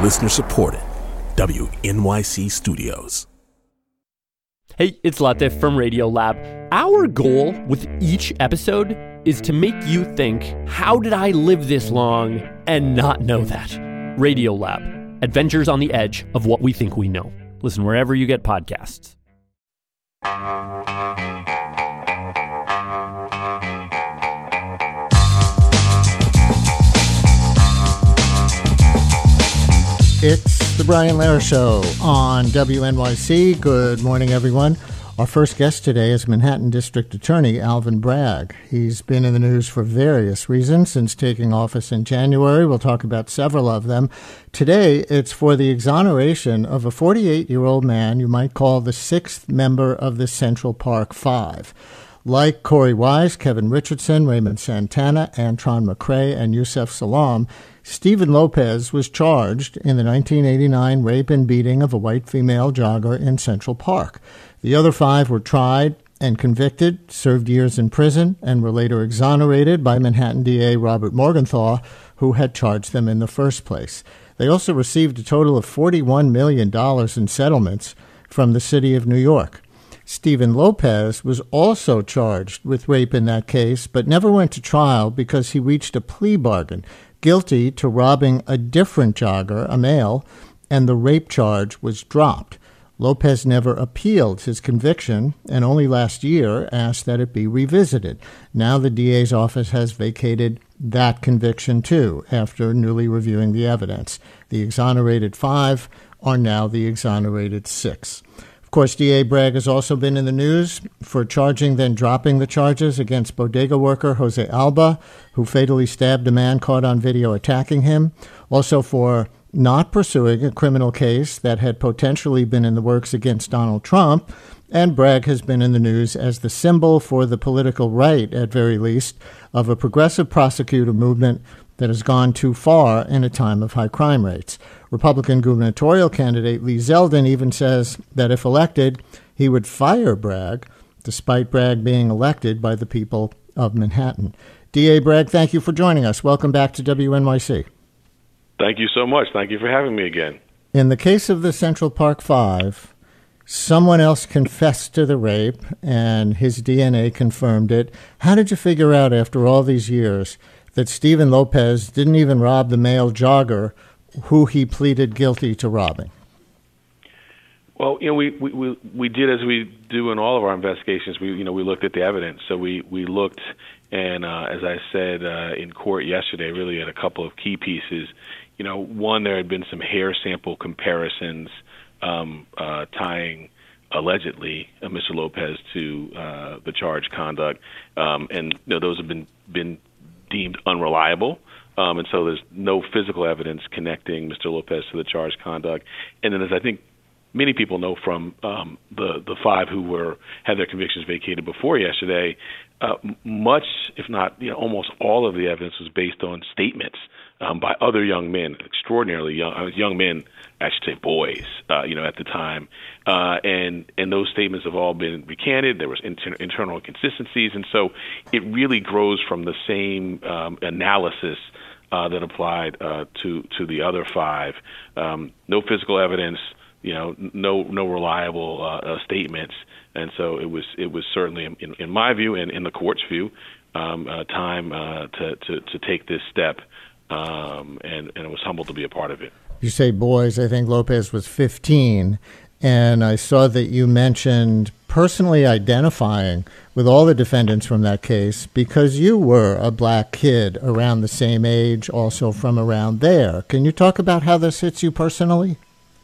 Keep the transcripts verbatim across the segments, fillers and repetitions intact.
Listener supported. W N Y C Studios. Hey, it's Latif from Radiolab. Our goal with each episode is to make you think, how did I live this long and not know that? Radiolab, adventures on the edge of what we think we know. Listen wherever you get podcasts. It's the Brian Lehrer Show on W N Y C. Good morning, everyone. Our first guest today is Manhattan District Attorney Alvin Bragg. He's been in the news for various reasons since taking office in January. We'll talk about several of them. Today, it's for the exoneration of a forty-eight-year-old man you might call the sixth member of the Central Park Five. Like Corey Wise, Kevin Richardson, Raymond Santana, Antron McCray, and Yusef Salaam, Stephen Lopez was charged in the nineteen eighty-nine rape and beating of a white female jogger in Central Park. The other five were tried and convicted, served years in prison, and were later exonerated by Manhattan D A Robert Morgenthau, who had charged them in the first place. They also received a total of forty-one million dollars in settlements from the city of New York. Stephen Lopez was also charged with rape in that case, but never went to trial because he reached a plea bargain, guilty to robbing a different jogger, a male, and the rape charge was dropped. Lopez never appealed his conviction and only last year asked that it be revisited. Now the D A's office has vacated that conviction too after newly reviewing the evidence. The exonerated five are now the exonerated six. Of course, D A Bragg has also been in the news for charging, then dropping the charges against bodega worker Jose Alba, who fatally stabbed a man caught on video attacking him. Also for not pursuing a criminal case that had potentially been in the works against Donald Trump. And Bragg has been in the news as the symbol for the political right, at very least, of a progressive prosecutor movement that has gone too far in a time of high crime rates. Republican gubernatorial candidate Lee Zeldin even says that if elected, he would fire Bragg, despite Bragg being elected by the people of Manhattan. D A Bragg, thank you for joining us. Welcome back to W N Y C. Thank you so much. Thank you for having me again. In the case of the Central Park Five, someone else confessed to the rape, and his D N A confirmed it. How did you figure out after all these years that Stephen Lopez didn't even rob the male jogger who he pleaded guilty to robbing? Well, you know, we, we, we, we did as we do in all of our investigations. We, you know, we looked at the evidence. So we, we looked, and uh, as I said uh, in court yesterday, really at a couple of key pieces. You know, one, there had been some hair sample comparisons um, uh, tying allegedly uh, Mister Lopez to uh, the charged conduct, um, and you know, those have been been deemed unreliable. Um, and so there's no physical evidence connecting Mister Lopez to the charged conduct. And then, as I think many people know from um, the the five who were had their convictions vacated before yesterday, uh, much, if not you know, almost all of the evidence was based on statements um, by other young men, extraordinarily young uh, young men, I should say boys, uh, you know, at the time. Uh, and and those statements have all been recanted. There was inter- internal inconsistencies, and so it really grows from the same um, analysis Uh, that applied uh, to to the other five. Um, no physical evidence, you know, no no reliable uh, uh, statements, and so it was it was certainly, in, in my view and in the court's view, um, uh, time uh, to, to to take this step, um, and and I was humbled to be a part of it. You say boys. I think Lopez was fifteen, and I saw that you mentioned personally identifying with all the defendants from that case because you were a black kid around the same age, also from around there. Can you talk about how this hits you personally?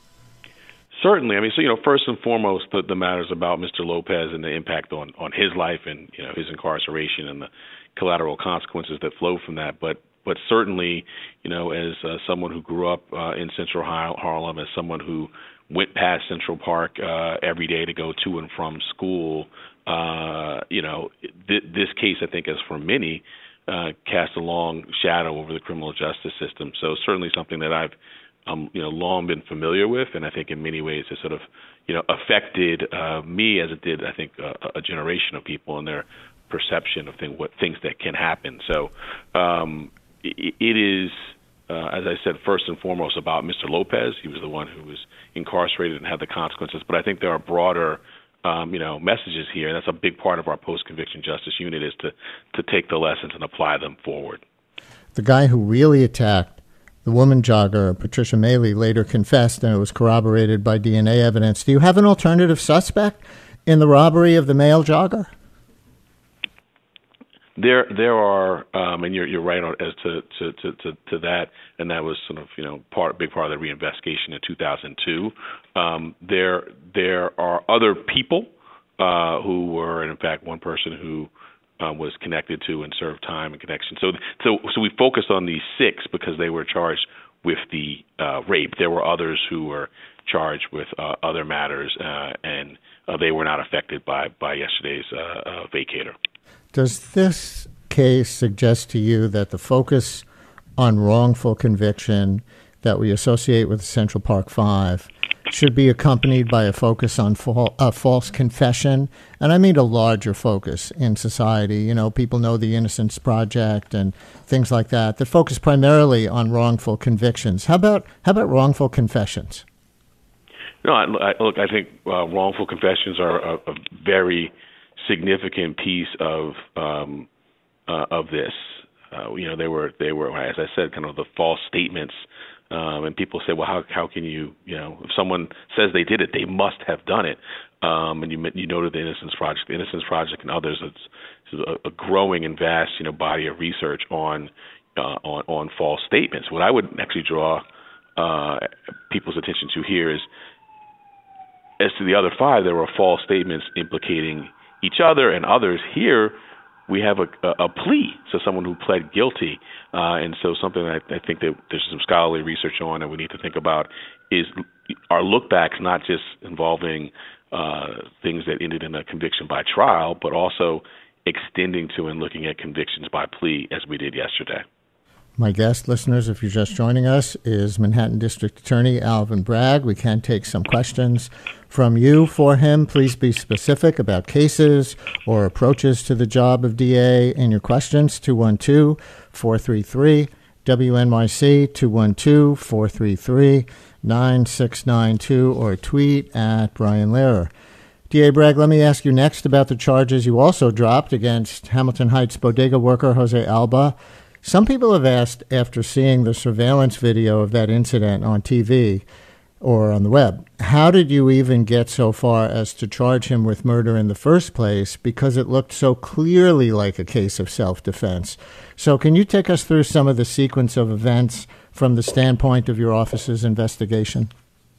Certainly. I mean, so, you know, first and foremost, the, the matters about Mister Lopez and the impact on, on his life and, you know, his incarceration and the collateral consequences that flow from that. But but certainly, you know, as uh, someone who grew up uh, in Central Harlem, as someone who went past Central Park uh, every day to go to and from school, uh, you know, th- this case, I think, as for many, uh, cast a long shadow over the criminal justice system. So certainly something that I've, um, you know, long been familiar with, and I think in many ways has sort of, you know, affected uh, me as it did, I think, uh, a generation of people and their perception of thing, what things that can happen. So um, it, it is uh, as I said, first and foremost about Mister Lopez. He was the one who was incarcerated and had the consequences. But I think there are broader, um, you know, messages here, and that's a big part of our post-conviction justice unit is to, to take the lessons and apply them forward. The guy who really attacked the woman jogger, Patricia Mailey, later confessed, and it was corroborated by D N A evidence. Do you have an alternative suspect in the robbery of the male jogger? There, there are, um, and you're you're right on as to, to, to, to, to that, and that was sort of you know part big part of the reinvestigation in two thousand two. Um, there, there are other people uh, who were, and in fact, one person who uh, was connected to and served time in connection. So, so, so we focused on these six because they were charged with the uh, rape. There were others who were charged with uh, other matters, uh, and uh, they were not affected by by yesterday's uh, uh, vacator. Does this case suggest to you that the focus on wrongful conviction that we associate with Central Park Five should be accompanied by a focus on fal- uh, false confession? And I mean a larger focus in society. You know, people know the Innocence Project and things like that that focus primarily on wrongful convictions. How about how about wrongful confessions? No, I, I, look, I think uh, wrongful confessions are a, a very significant piece of um, uh, of this. Uh, you know, they were they were, as I said, kind of the false statements. Um, and people say, well, how how can you, you know, if someone says they did it, they must have done it. Um, and you you noted the Innocence Project, the Innocence Project, and others. It's, it's a, a growing and vast, you know, body of research on uh, on on false statements. What I would actually draw uh, people's attention to here is, as to the other five, there were false statements implicating each other and others. Here, we have a, a, a plea, so someone who pled guilty. Uh, and so something that I, I think that there's some scholarly research on and we need to think about is our look-backs, not just involving uh, things that ended in a conviction by trial, but also extending to and looking at convictions by plea as we did yesterday. My guest, listeners, if you're just joining us, is Manhattan District Attorney Alvin Bragg. We can take some questions from you for him. Please be specific about cases or approaches to the job of D A in your questions. two one two, four three three, W N Y C, two one two, four three three, nine six nine two, or tweet at Brian Lehrer. D A Bragg, let me ask you next about the charges you also dropped against Hamilton Heights bodega worker Jose Alba. Some people have asked, after seeing the surveillance video of that incident on T V or on the web, how did you even get so far as to charge him with murder in the first place, because it looked so clearly like a case of self-defense? So can you take us through some of the sequence of events from the standpoint of your office's investigation?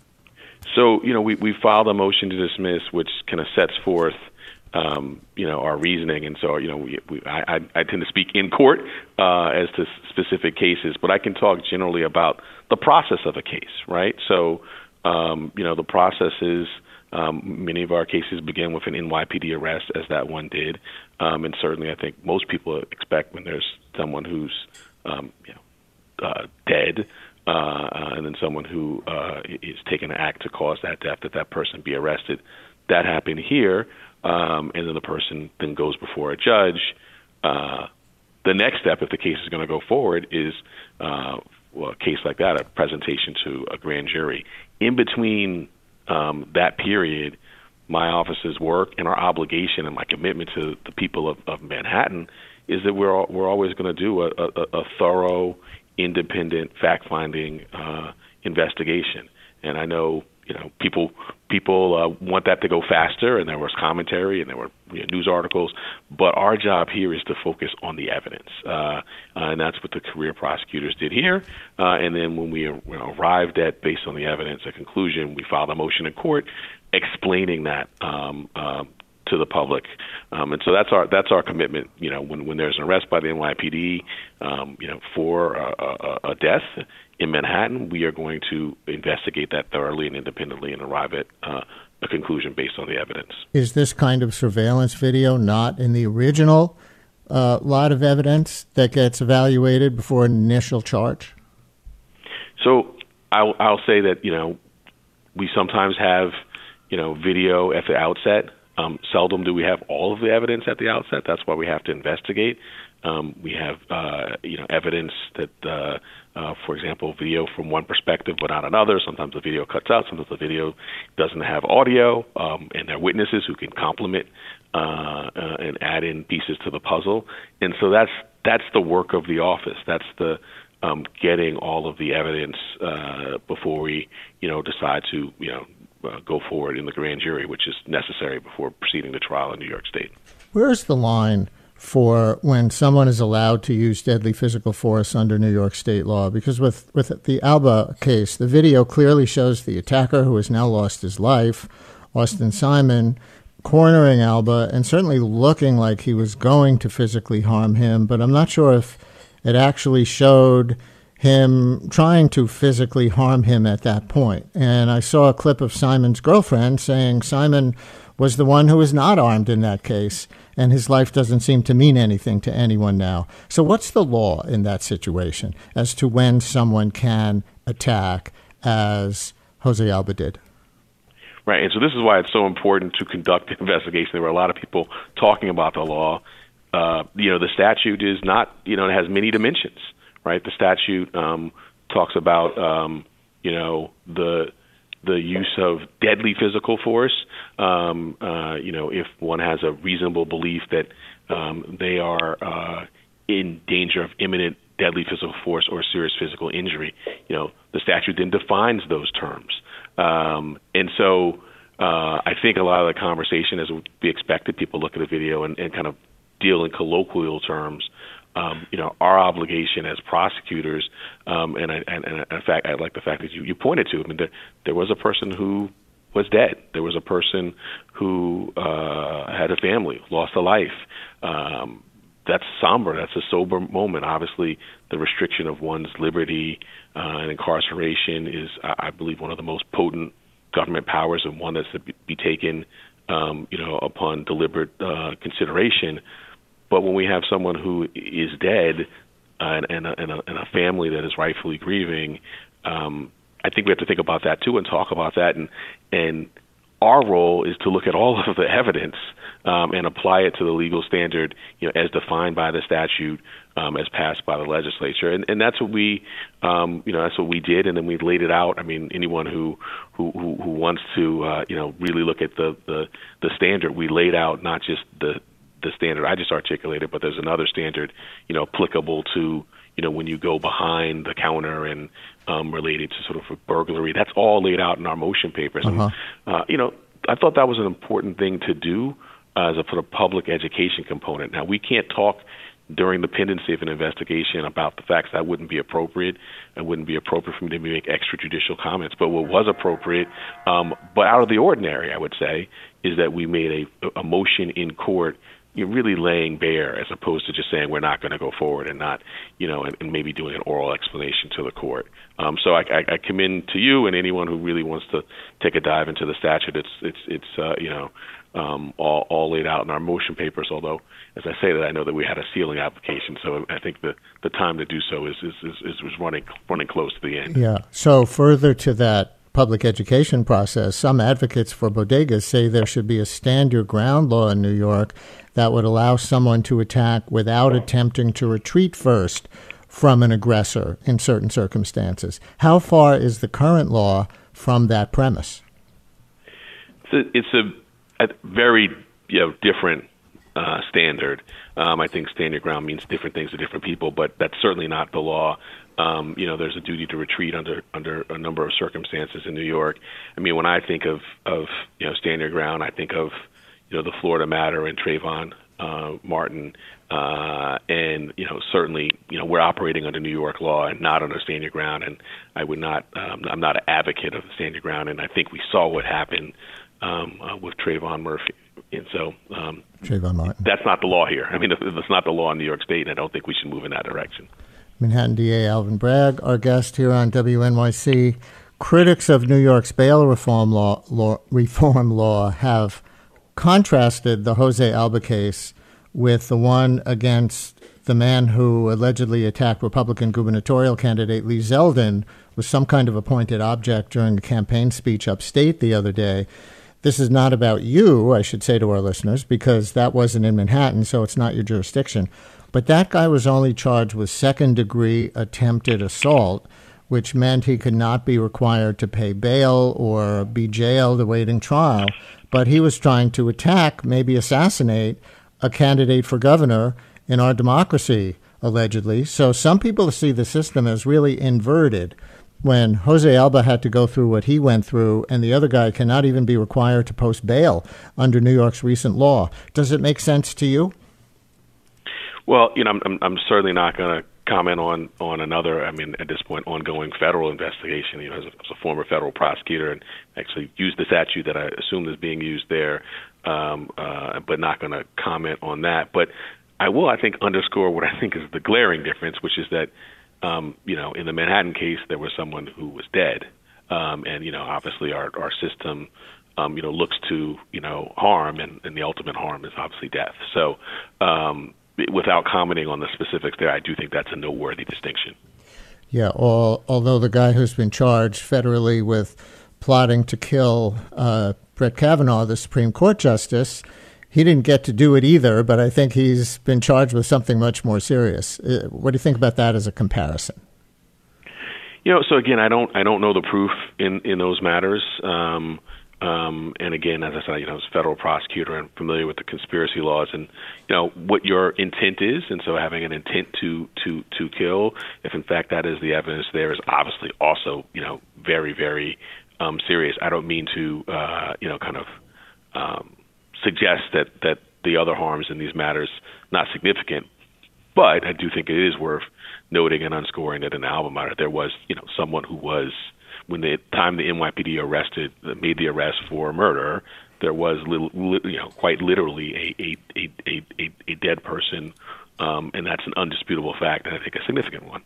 So, you know, we, we filed a motion to dismiss, which kind of sets forth Um, you know, our reasoning. And so, you know, we, we, I, I tend to speak in court uh, as to specific cases, but I can talk generally about the process of a case, right? So, um, you know, the process is um, many of our cases begin with an N Y P D arrest, as that one did. Um, and certainly I think most people expect when there's someone who's, um, you know, uh, dead, uh, and then someone who uh, is taking an act to cause that death, that that person be arrested. That happened here. Um, and then the person then goes before a judge. Uh, the next step, if the case is going to go forward, is uh, well, a case like that, a presentation to a grand jury. In between um, that period, my office's work and our obligation and my commitment to the people of, of Manhattan is that we're we're always going to do a, a, a thorough, independent, fact-finding uh, investigation. And I know, you know, people people uh, want that to go faster, and there was commentary and there were you know, news articles. But our job here is to focus on the evidence, uh, uh, and that's what the career prosecutors did here. Uh, and then when we you know, arrived at, based on the evidence, a conclusion, we filed a motion in court explaining that um, uh, to the public. Um, and so that's our that's our commitment. You know, when when there's an arrest by the N Y P D, um, you know, for a, a, a death in Manhattan, we are going to investigate that thoroughly and independently and arrive at uh, a conclusion based on the evidence. Is this kind of surveillance video not in the original uh, lot of evidence that gets evaluated before an initial charge? So I'll, I'll say that, you know, we sometimes have, you know, video at the outset. Um, seldom do we have all of the evidence at the outset. That's why we have to investigate. Um, we have, uh, you know, evidence that, uh, uh, for example, video from one perspective but not another. Sometimes the video cuts out. Sometimes the video doesn't have audio, um, and there are witnesses who can complement uh, uh, and add in pieces to the puzzle. And so that's that's the work of the office. That's the um, getting all of the evidence uh, before we, you know, decide to, you know, uh, go forward in the grand jury, which is necessary before proceeding to trial in New York State. Where's the line for when someone is allowed to use deadly physical force under New York state law? Because with, with the Alba case, the video clearly shows the attacker, who has now lost his life, Austin Simon, cornering Alba and certainly looking like he was going to physically harm him. But I'm not sure if it actually showed him trying to physically harm him at that point. And I saw a clip of Simon's girlfriend saying Simon was the one who was not armed in that case, and his life doesn't seem to mean anything to anyone now. So what's the law in that situation as to when someone can attack, as Jose Alba did? Right, and so this is why it's so important to conduct an investigation. There were a lot of people talking about the law. Uh, you know, the statute is not, you know, it has many dimensions, right? The statute um, talks about, um, you know, the the use of deadly physical force, um, uh, you know, if one has a reasonable belief that um, they are uh, in danger of imminent deadly physical force or serious physical injury. You know, the statute then defines those terms. Um, and so uh, I think a lot of the conversation, as would be expected, people look at the video and, and kind of deal in colloquial terms. Um, you know, our obligation as prosecutors, um, and, I, and, and in fact, I like the fact that you, you pointed to, I mean, there, there was a person who was dead. There was a person who uh, had a family, lost a life. Um, that's somber. That's a sober moment. Obviously, the restriction of one's liberty uh, and incarceration is, I believe, one of the most potent government powers, and one that's to be taken, um, you know, upon deliberate uh, consideration. But when we have someone who is dead uh, and, and, a, and, a, and a family that is rightfully grieving, um, I think we have to think about that too and talk about that. And and our role is to look at all of the evidence um, and apply it to the legal standard, you know, as defined by the statute, um, as passed by the legislature. And, and that's what we, um, you know, that's what we did. And then we laid it out. I mean, anyone who who, who, who wants to, uh, you know, really look at the, the, the standard, we laid out not just the the standard I just articulated, but there's another standard, you know, applicable to, you know, when you go behind the counter and um, related to sort of a burglary. That's all laid out in our motion papers. Uh-huh. And, uh, you know, I thought that was an important thing to do uh, as a sort of public education component. Now, we can't talk during the pendency of an investigation about the facts. That wouldn't be appropriate. It wouldn't be appropriate for me to make extrajudicial comments. But what was appropriate, um, but out of the ordinary, I would say, is that we made a, a motion in court, you're really laying bare, as opposed to just saying we're not going to go forward and not, you know, and, and maybe doing an oral explanation to the court. Um, so I, I, I commend to you and anyone who really wants to take a dive into the statute. It's it's it's uh, you know um, all all laid out in our motion papers. Although, as I say that, I know that we had a sealing application, so I think the, the time to do so is is, is is running running close to the end. Yeah. So further to that public education process, some advocates for bodegas say there should be a stand your ground law in New York that would allow someone to attack without attempting to retreat first from an aggressor in certain circumstances. How far is the current law from that premise? It's a, it's a, a very you know different uh, standard. Um, I think stand your ground means different things to different people, but that's certainly not the law. Um, you know, there's a duty to retreat under under a number of circumstances in New York. I mean, when I think of, of you know, stand your ground, I think of, you know, the Florida matter and Trayvon uh, Martin. Uh, and, you know, certainly, you know, we're operating under New York law and not under stand your ground. And I would not, um, I'm not an advocate of stand your ground. And I think we saw what happened um, uh, with Trayvon Murphy. And so um, Trayvon Martin. That's not the law here. I mean, that's not the law in New York State, and I don't think we should move in that direction. Manhattan D A Alvin Bragg, our guest here on W N Y C. Critics of New York's bail reform law, law, reform law have contrasted the Jose Alba case with the one against the man who allegedly attacked Republican gubernatorial candidate Lee Zeldin with some kind of a pointed object during a campaign speech upstate the other day. This is not about you, I should say to our listeners, because that wasn't in Manhattan, so it's not your jurisdiction. But that guy was only charged with second-degree attempted assault, which meant he could not be required to pay bail or be jailed awaiting trial. But he was trying to attack, maybe assassinate, a candidate for governor in our democracy, allegedly. So some people see the system as really inverted when Jose Alba had to go through what he went through and the other guy cannot even be required to post bail under New York's recent law. Does it make sense to you? Well, you know, I'm, I'm, I'm certainly not going to comment on, on another, I mean, at this point, ongoing federal investigation. You know, as a, as a former federal prosecutor and actually used the statute that I assumed is being used there, um, uh, but not going to comment on that. But I will, I think, underscore what I think is the glaring difference, which is that, um, you know, in the Manhattan case, there was someone who was dead. Um, and, you know, obviously our, our system, um, you know, looks to, you know, harm, and, and the ultimate harm is obviously death. So, um, without commenting on the specifics there, I do think that's a noteworthy distinction. Yeah, all, although the guy who's been charged federally with plotting to kill uh, Brett Kavanaugh, the Supreme Court justice, he didn't get to do it either, but I think he's been charged with something much more serious. Uh, what do you think about that as a comparison? You know, so again, I don't, I don't know the proof in, in those matters. Um, Um, and again, as I said, you know, I was a federal prosecutor and familiar with the conspiracy laws and, you know, what your intent is. And so having an intent to, to, to kill, if in fact that is the evidence there, is obviously also, you know, very, very um, serious. I don't mean to, uh, you know, kind of um, suggest that, that the other harms in these matters not significant, but I do think it is worth noting and underscoring that in the Alba matter, there was, you know, someone who was, when the time the N Y P D arrested, made the arrest for murder, there was, little, you know, quite literally a a a a, a dead person, um, and that's an undisputable fact, and I think a significant one.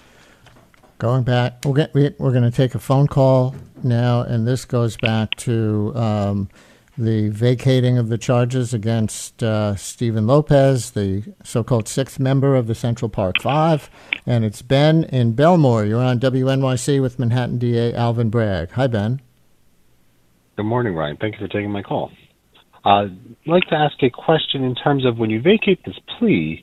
Going back, we'll get, we're going to take a phone call now, and this goes back to um, the vacating of the charges against uh, Stephen Lopez, the so-called sixth member of the Central Park Five. And it's Ben in Belmore. You're on W N Y C with Manhattan D A Alvin Bragg. Hi, Ben. Good morning, Ryan. Thank you for taking my call. Uh, I'd like to ask a question in terms of when you vacate this plea,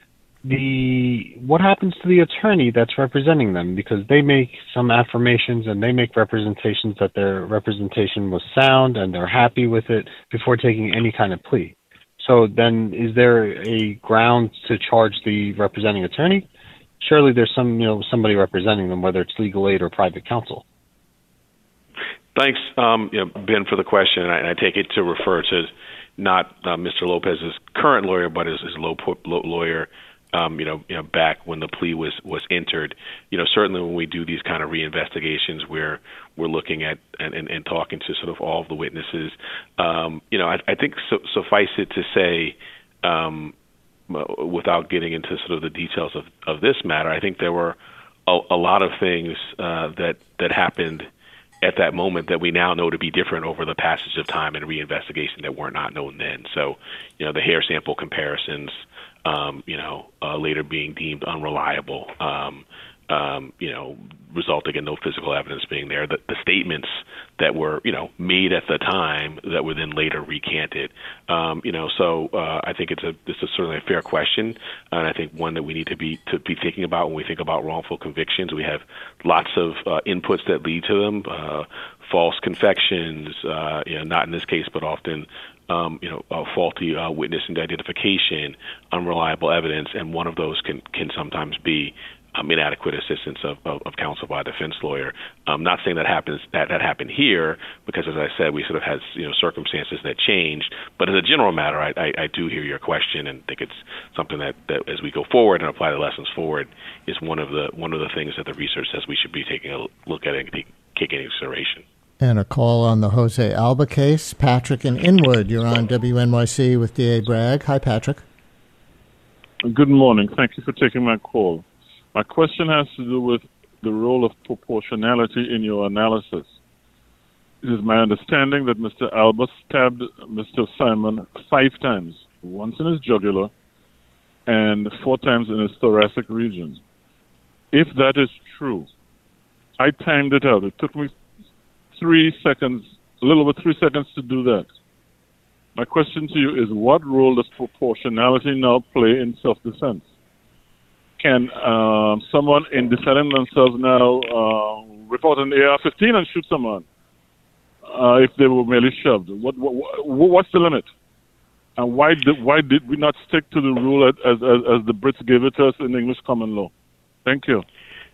the what happens to the attorney that's representing them? Because they make some affirmations and they make representations that their representation was sound and they're happy with it before taking any kind of plea. So then is there a ground to charge the representing attorney? Surely there's some, you know, somebody representing them, whether it's legal aid or private counsel. Thanks, um, you know, Ben, for the question, and I, and I take it to refer to not uh, Mister Lopez's current lawyer, but his, his low, low lawyer. Um, you know, you know, back when the plea was, was entered, you know, certainly when we do these kind of reinvestigations, where we're looking at and, and, and talking to sort of all of the witnesses, um, you know, I, I think su- suffice it to say, um, without getting into sort of the details of, of this matter, I think there were a, a lot of things uh, that that happened at that moment that we now know to be different over the passage of time and reinvestigation that were not known then. So, you know, the hair sample comparisons, um, you know, uh, later being deemed unreliable, um, um, you know, resulting in no physical evidence being there. The, the statements that were, you know, made at the time that were then later recanted. Um, you know, so uh, I think it's a this is certainly a fair question, and I think one that we need to be to be thinking about when we think about wrongful convictions. We have lots of uh, inputs that lead to them: uh, false confections, uh, you know, not in this case, but often. Um, you know, uh, faulty uh, witness identification, unreliable evidence, and one of those can can sometimes be um, inadequate assistance of, of, of counsel by a defense lawyer. I'm not saying that happens that that happened here, because as I said, we sort of had you know circumstances that changed. But as a general matter, I, I, I do hear your question and think it's something that, that as we go forward and apply the lessons forward is one of the one of the things that the research says we should be taking a look at and take into consideration. And a call on the Jose Alba case. Patrick in Inwood, you're on W N Y C with D A Bragg. Hi, Patrick. Good morning. Thank you for taking my call. My question has to do with the role of proportionality in your analysis. It is my understanding that Mister Alba stabbed Mister Simon five times, once in his jugular and four times in his thoracic region. If that is true, I timed it out. It took me three seconds, a little over three seconds to do that. My question to you is, what role does proportionality now play in self-defense? Can uh, someone in defending themselves now uh, report an A R fifteen and shoot someone uh, if they were merely shoved? What, what, what's the limit? And why did, why did we not stick to the rule as, as, as the Brits gave it to us in English common law? Thank you.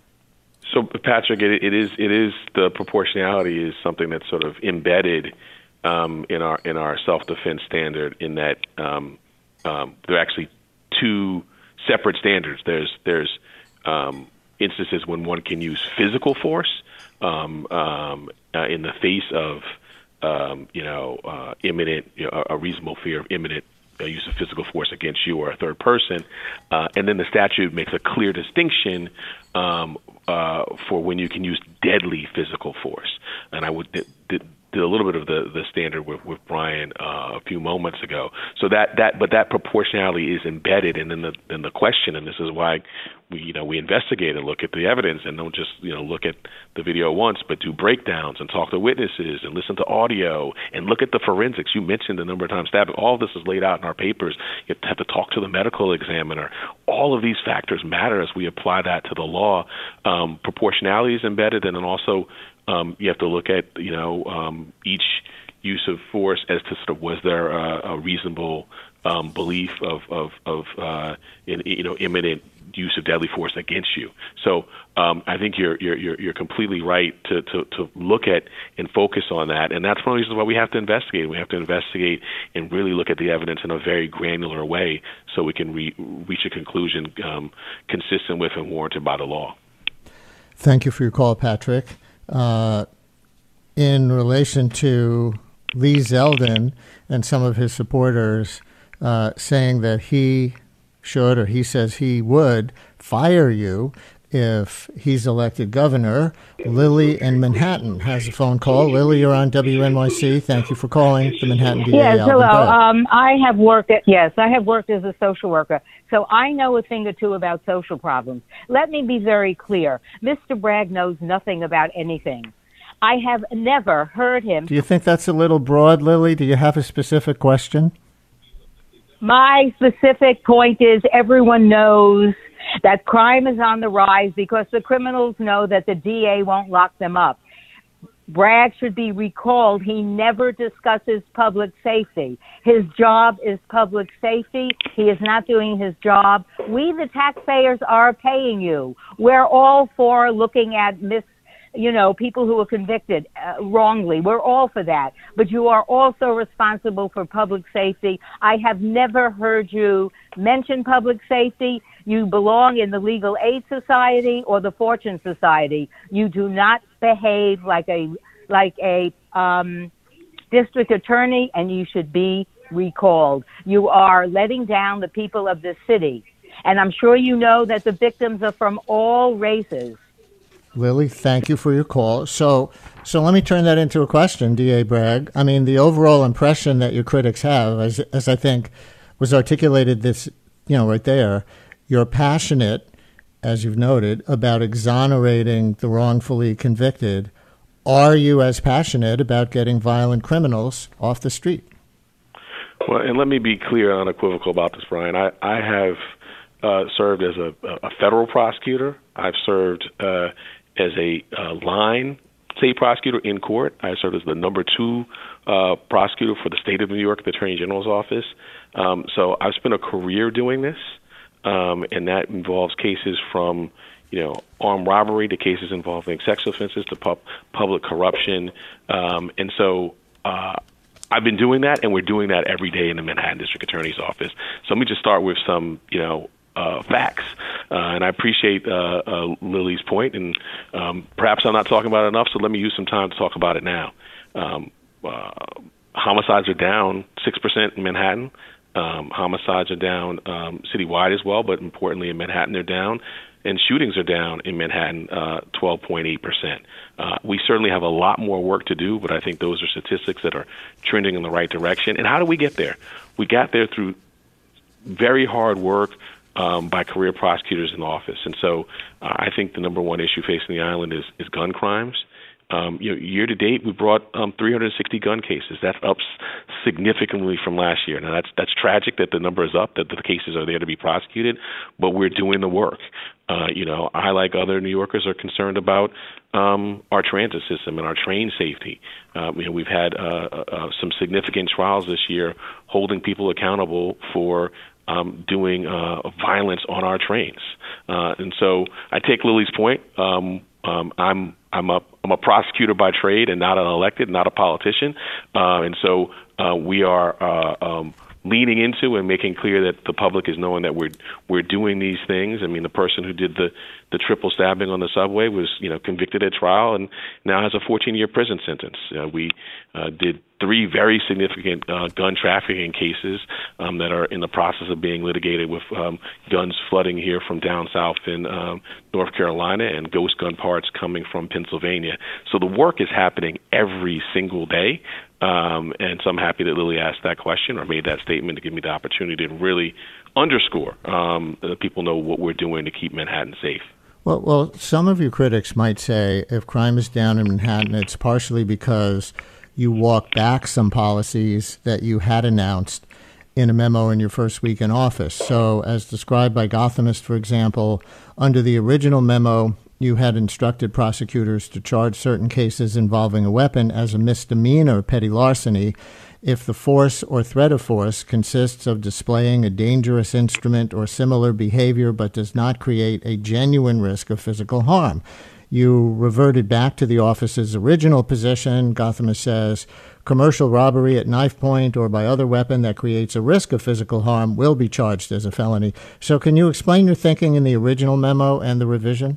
So, Patrick, it, it is it is the proportionality is something that's sort of embedded um, in our in our self-defense standard. In that um, um, there are actually two separate standards. There's there's um, instances when one can use physical force um, um, uh, in the face of um, you know uh, imminent you know, a reasonable fear of imminent uh, use of physical force against you or a third person, uh, and then the statute makes a clear distinction um, uh, for when you can use deadly physical force. And I would did, did a little bit of the, the standard with, with Brian uh, a few moments ago. So that, that but that proportionality is embedded, and then the then the question, and this is why we you know we investigate and look at the evidence, and don't just you know look at the video once, but do breakdowns and talk to witnesses and listen to audio and look at the forensics. You mentioned the number of times stabbing. All of this is laid out in our papers. You have to talk to the medical examiner. All of these factors matter as we apply that to the law. Um, proportionality is embedded, and then also Um, you have to look at, you know, um, each use of force as to sort of was there a, a reasonable um, belief of, of, of uh, in, you know, imminent use of deadly force against you. So um, I think you're, you're you're you're completely right to, to, to look at and focus on that, and that's one of the reasons why we have to investigate. We have to investigate and really look at the evidence in a very granular way, so we can re- reach a conclusion um, consistent with and warranted by the law. Thank you for your call, Patrick. Uh, in relation to Lee Zeldin and some of his supporters uh, saying that he should, or he says he would, fire you if he's elected governor, Lily in Manhattan has a phone call. Lily, you're on W N Y C. Thank you for calling the Manhattan D A. Yes, Alvin hello. Bragg. Um, I have worked at, yes, I have worked as a social worker, so I know a thing or two about social problems. Let me be very clear. Mister Bragg knows nothing about anything. I have never heard him. Do you think that's a little broad, Lily? Do you have a specific question? My specific point is everyone knows that crime is on the rise because the criminals know that the D A won't lock them up. Bragg should be recalled. He never discusses public safety. His job is public safety. He is not doing his job. We, the taxpayers, are paying you. We're all for looking at mis you know, people who are convicted uh, wrongly. We're all for that. But you are also responsible for public safety. I have never heard you mention public safety. You belong in the Legal Aid Society or the Fortune Society. You do not behave like a like a um, district attorney, and you should be recalled. You are letting down the people of this city. And I'm sure you know that the victims are from all races. Lily, thank you for your call. So so let me turn that into a question, D A. Bragg. I mean, the overall impression that your critics have, as, as I think was articulated this, you know, right there, you're passionate, as you've noted, about exonerating the wrongfully convicted. Are you as passionate about getting violent criminals off the street? Well, and let me be clear and unequivocal about this, Brian. I, I have uh, served as a, a federal prosecutor. I've served uh, as a uh, line state prosecutor in court. I served as the number two uh, prosecutor for the state of New York, the Attorney General's office. Um, so I've spent a career doing this, um, and that involves cases from, you know, armed robbery to cases involving sex offenses to pub- public corruption. Um, and so uh, I've been doing that, and we're doing that every day in the Manhattan District Attorney's office. So let me just start with some, you know, Uh, facts, uh, and I appreciate uh, uh, Lily's point, and um, perhaps I'm not talking about it enough, so let me use some time to talk about it now. Um, uh, homicides are down six percent in Manhattan. Um, homicides are down um, citywide as well, but importantly in Manhattan they're down, and shootings are down in Manhattan uh, twelve point eight percent. Uh, we certainly have a lot more work to do, but I think those are statistics that are trending in the right direction. And how do we get there? We got there through very hard work Um, by career prosecutors in office. And so uh, I think the number one issue facing the island is, is gun crimes. Um, you know, year to date, we brought um, three hundred sixty gun cases. That's up significantly from last year. Now, that's that's tragic that the number is up, that the cases are there to be prosecuted, but we're doing the work. Uh, you know, I, like other New Yorkers, are concerned about um, our transit system and our train safety. Uh, you know, we've had uh, uh, some significant trials this year holding people accountable for um, doing uh, violence on our trains. Uh, and so I take Lily's point. Um, um, I'm I'm a I'm a prosecutor by trade and not an elected, not a politician. Uh, and so uh, we are uh, um, leaning into and making clear that the public is knowing that we're we're doing these things. I mean, the person who did the, the triple stabbing on the subway was, you know, convicted at trial and now has a fourteen-year prison sentence. Uh, we uh, did three very significant uh, gun trafficking cases um, that are in the process of being litigated with um, guns flooding here from down south in um, North Carolina and ghost gun parts coming from Pennsylvania. So the work is happening every single day. Um, and so I'm happy that Lily asked that question or made that statement to give me the opportunity to really underscore um, that people know what we're doing to keep Manhattan safe. Well, well, some of your critics might say if crime is down in Manhattan, it's partially because you walk back some policies that you had announced in a memo in your first week in office. So as described by Gothamist, for example, under the original memo, you had instructed prosecutors to charge certain cases involving a weapon as a misdemeanor petty larceny if the force or threat of force consists of displaying a dangerous instrument or similar behavior but does not create a genuine risk of physical harm. You reverted back to the office's original position. Gothamist says commercial robbery at knife point or by other weapon that creates a risk of physical harm will be charged as a felony. So can you explain your thinking in the original memo and the revision?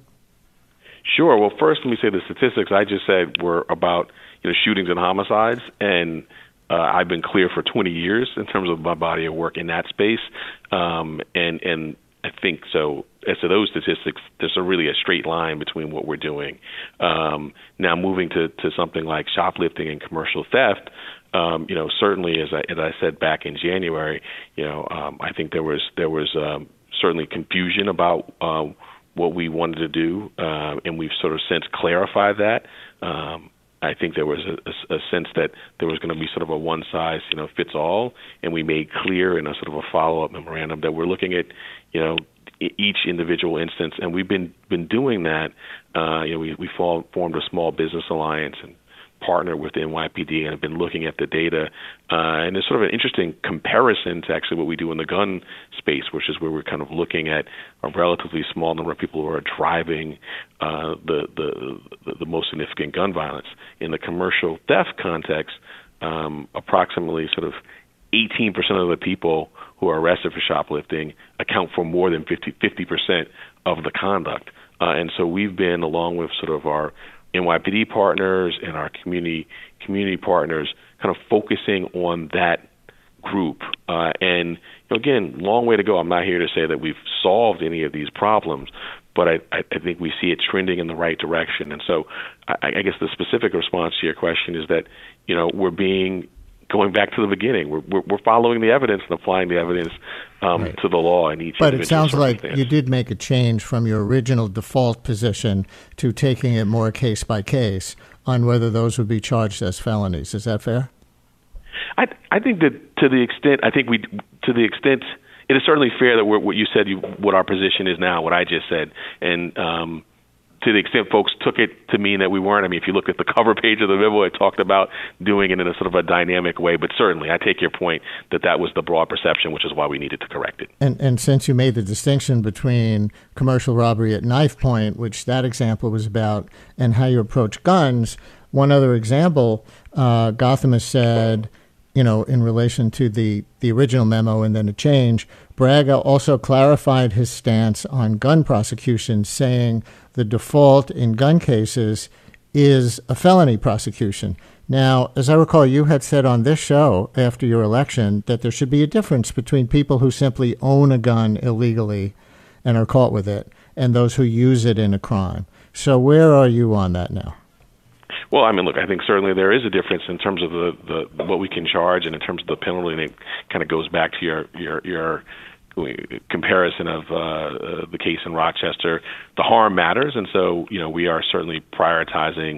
Sure. Well, first, let me say the statistics I just said were about, you know, shootings and homicides, and uh, I've been clear for twenty years in terms of my body of work in that space, um, and and I think so. As to those statistics, there's a really a straight line between what we're doing. Um, now, moving to, to something like shoplifting and commercial theft, um, you know, certainly as I as I said back in January, you know, um, I think there was there was um, certainly confusion about Uh, what we wanted to do, uh, and we've sort of since clarified that. Um, I think there was a, a, a sense that there was going to be sort of a one-size, you know, fits all, and we made clear in a sort of a follow-up memorandum that we're looking at, you know, each individual instance, and we've been been doing that. Uh, you know, we we fall, formed a small business alliance and partner with the N Y P D and have been looking at the data. Uh, and it's sort of an interesting comparison to actually what we do in the gun space, which is where we're kind of looking at a relatively small number of people who are driving uh, the, the, the, the most significant gun violence. In the commercial theft context, um, approximately sort of eighteen percent of the people who are arrested for shoplifting account for more than fifty percent of the conduct. Uh, and so we've been, along with sort of our N Y P D partners and our community community partners, kind of focusing on that group. Uh, and you know, again, long way to go. I'm not here to say that we've solved any of these problems, but I, I think we see it trending in the right direction. And so I, I guess the specific response to your question is that, you know, we're being going back to the beginning. We're, we're, we're following the evidence and applying the evidence um, right. to the law in each. But it sounds like you did make a change from your original default position to taking it more case by case on whether those would be charged as felonies. Is that fair? I I think that to the extent I think we to the extent it is certainly fair that we're, what you said, you, what our position is now, what I just said, and. Um, To the extent folks took it to mean that we weren't. I mean, if you look at the cover page of the memo, it talked about doing it in a sort of a dynamic way. But certainly, I take your point that that was the broad perception, which is why we needed to correct it. And and since you made the distinction between commercial robbery at knife point, which that example was about, and how you approach guns, one other example, uh, Gothamist said, you know, in relation to the, the original memo and then a change, Braga also clarified his stance on gun prosecution, saying the default in gun cases is a felony prosecution. Now, as I recall, you had said on this show after your election that there should be a difference between people who simply own a gun illegally and are caught with it and those who use it in a crime. So where are you on that now? Well, I mean, look, I think certainly there is a difference in terms of the, the what we can charge and in terms of the penalty, and it kind of goes back to your your, your comparison of uh, the case in Rochester. The harm matters, and so, you know, we are certainly prioritizing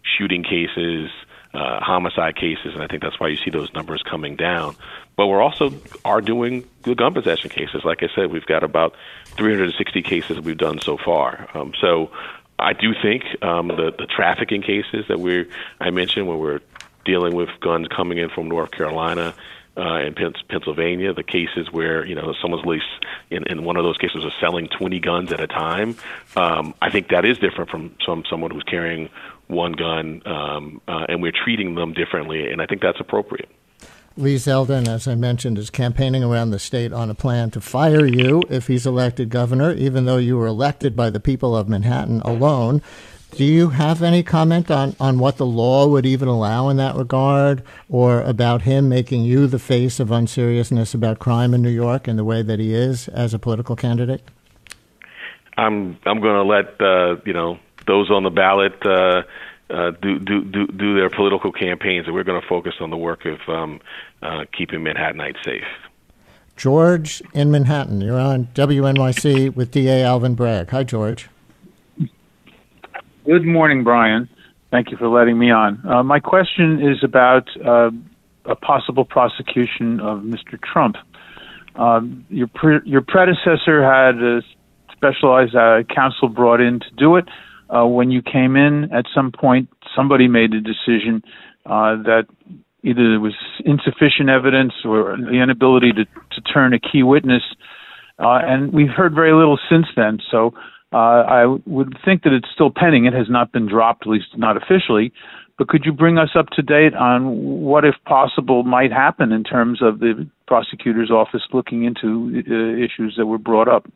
shooting cases, uh, homicide cases, and I think that's why you see those numbers coming down. But we're also are doing the gun possession cases. Like I said, we've got about three hundred sixty cases we've done so far. Um, so I do think um, the, the trafficking cases that we I mentioned, where we're dealing with guns coming in from North Carolina uh, and Pennsylvania, the cases where you know someone's at least in, in one of those cases are selling twenty guns at a time. Um, I think that is different from some someone who's carrying one gun, um, uh, and we're treating them differently, and I think that's appropriate. Lee Zeldin, as I mentioned, is campaigning around the state on a plan to fire you if he's elected governor, even though you were elected by the people of Manhattan alone. Do you have any comment on, on what the law would even allow in that regard, or about him making you the face of unseriousness about crime in New York in the way that he is as a political candidate? I'm I'm going to let uh, you know those on the ballot uh, uh, do, do do do their political campaigns, and we're going to focus on the work of um, uh, keeping Manhattanites safe. George in Manhattan, you're on W N Y C with D A Alvin Bragg. Hi, George. Good morning, Brian. Thank you for letting me on. Uh, my question is about uh, a possible prosecution of Mister Trump. Um, your pre- your predecessor had a specialized uh, counsel brought in to do it. Uh, when you came in, at some point, somebody made a decision uh, that either there was insufficient evidence or the inability to, to turn a key witness, uh, and we've heard very little since then. So uh, I would think that it's still pending. It has not been dropped, at least not officially. But could you bring us up to date on what, if possible, might happen in terms of the prosecutor's office looking into uh, issues that were brought up?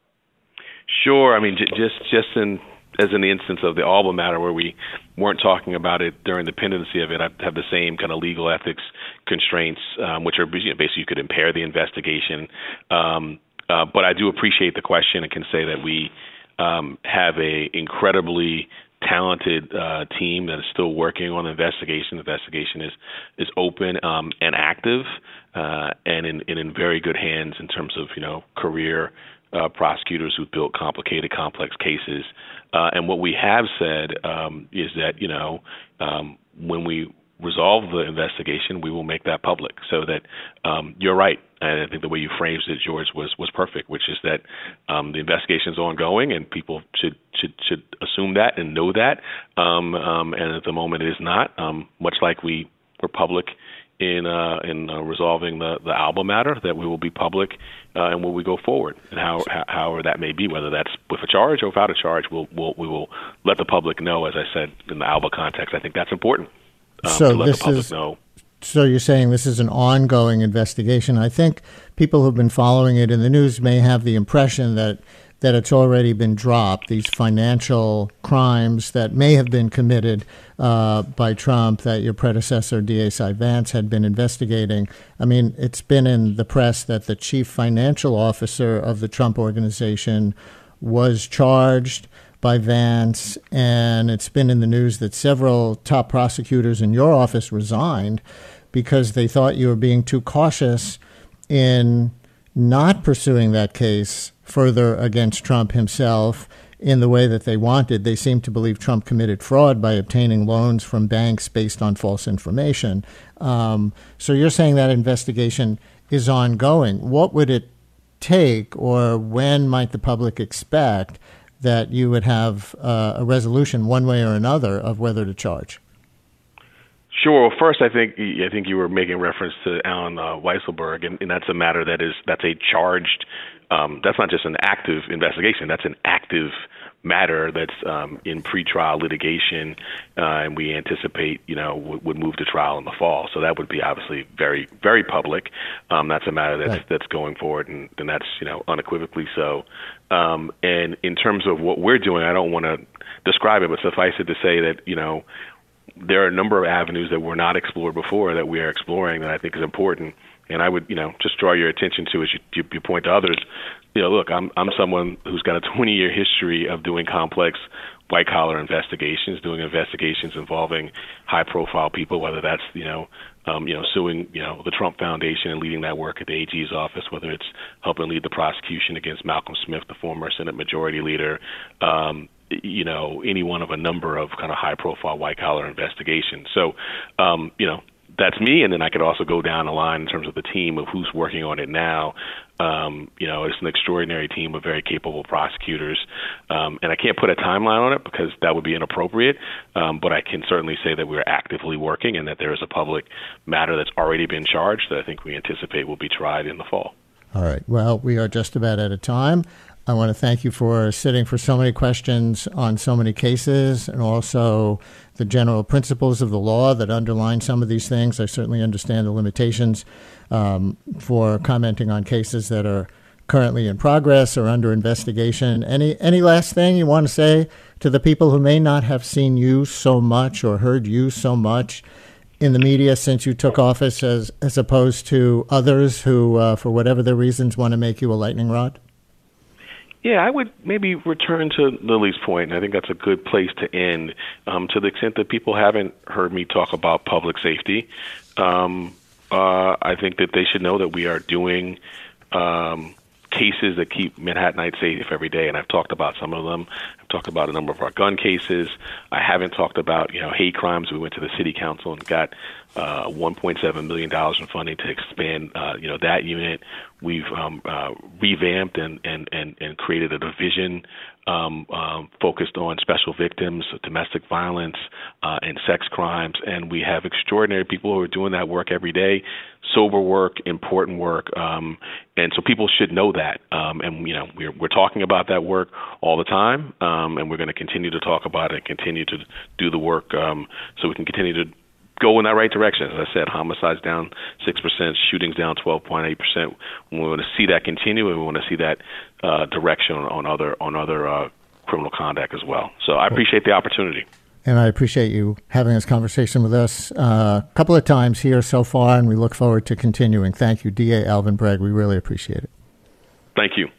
Sure. I mean, j- just just in as in the instance of the Alba matter, where we weren't talking about it during the pendency of it, I have the same kind of legal ethics constraints, um, which are you know, basically you could impair the investigation. Um, uh, but I do appreciate the question and can say that we um, have a incredibly talented uh, team that is still working on the investigation. The investigation is is open um, and active, uh, and in and in very good hands in terms of you know career uh, prosecutors who've built complicated, complex cases. Uh, and what we have said um, is that you know um, when we resolve the investigation, we will make that public. So that um, you're right. And I think the way you phrased it, George, was, was perfect, which is that um, the investigation is ongoing, and people should should should assume that and know that. Um, um, and at the moment, it is not. Um, much like we were public in uh, in uh, resolving the the Alba matter, that we will be public uh, and when we go forward, and how, how however that may be, whether that's with a charge or without a charge, we'll, we'll we will let the public know. As I said in the Alba context, I think that's important. Um, so to let this the public is. know. So you're saying this is an ongoing investigation. I think people who've been following it in the news may have the impression that that it's already been dropped, these financial crimes that may have been committed uh, by Trump that your predecessor, D A Cy Vance, had been investigating. I mean, it's been in the press that the chief financial officer of the Trump organization was charged by Vance, and it's been in the news that several top prosecutors in your office resigned because they thought you were being too cautious in not pursuing that case further against Trump himself in the way that they wanted. They seem to believe Trump committed fraud by obtaining loans from banks based on false information. Um, so you're saying that investigation is ongoing. What would it take, or when might the public expect that you would have uh, a resolution one way or another of whether to charge? Sure. Well, first, I think I think you were making reference to Alan uh, Weisselberg, and, and that's a matter that is that's a charged. Um, that's not just an active investigation. That's an active matter that's um, in pretrial litigation, uh, and we anticipate you know w- would move to trial in the fall. So that would be obviously very very public. Um, that's a matter that's right. that's going forward, and, and that's you know unequivocally so. Um, and in terms of what we're doing, I don't want to describe it, but suffice it to say that you know. There are a number of avenues that were not explored before that we are exploring that I think is important. And I would, you know, just draw your attention to as you, you, you point to others. You know, look, I'm I'm someone who's got a twenty-year history of doing complex white-collar investigations, doing investigations involving high-profile people, whether that's, you know, um, you know, suing, you know, the Trump Foundation and leading that work at the A G's office, whether it's helping lead the prosecution against Malcolm Smith, the former Senate Majority Leader, um, you know, any one of a number of kind of high-profile white-collar investigations. So, um, you know, that's me, and then I could also go down the line in terms of the team of who's working on it now. Um, you know, it's an extraordinary team of very capable prosecutors, um, and I can't put a timeline on it because that would be inappropriate, um, but I can certainly say that we're actively working and that there is a public matter that's already been charged that I think we anticipate will be tried in the fall. All right. Well, we are just about out of time. I want to thank you for sitting for so many questions on so many cases, and also the general principles of the law that underline some of these things. I certainly understand the limitations um, for commenting on cases that are currently in progress or under investigation. Any any last thing you want to say to the people who may not have seen you so much or heard you so much in the media since you took office, as as opposed to others who, uh, for whatever their reasons, want to make you a lightning rod? Yeah, I would maybe return to Lily's point, and I think that's a good place to end. Um, to the extent that people haven't heard me talk about public safety, um, uh, I think that they should know that we are doing um, cases that keep Manhattanites safe every day, and I've talked about some of them. I've talked about a number of our gun cases. I haven't talked about, you know, hate crimes. We went to the city council and got uh, one point seven million dollars in funding to expand, uh, you know, that unit. We've um, uh, revamped and, and, and, and created a division um, um, focused on special victims, domestic violence, uh, and sex crimes. And we have extraordinary people who are doing that work every day, sober work, important work. Um, and so people should know that. Um, and, you know, we're, we're talking about that work all the time, um, and we're going to continue to talk about it and continue to do the work um, so we can continue to go in that right direction. As I said, homicides down six percent, shootings down twelve point eight percent. We want to see that continue, and we want to see that uh, direction on, on other on other uh, criminal conduct as well. So I appreciate the opportunity. And I appreciate you having this conversation with us uh, a couple of times here so far, and we look forward to continuing. Thank you, D A Alvin Bragg. We really appreciate it. Thank you.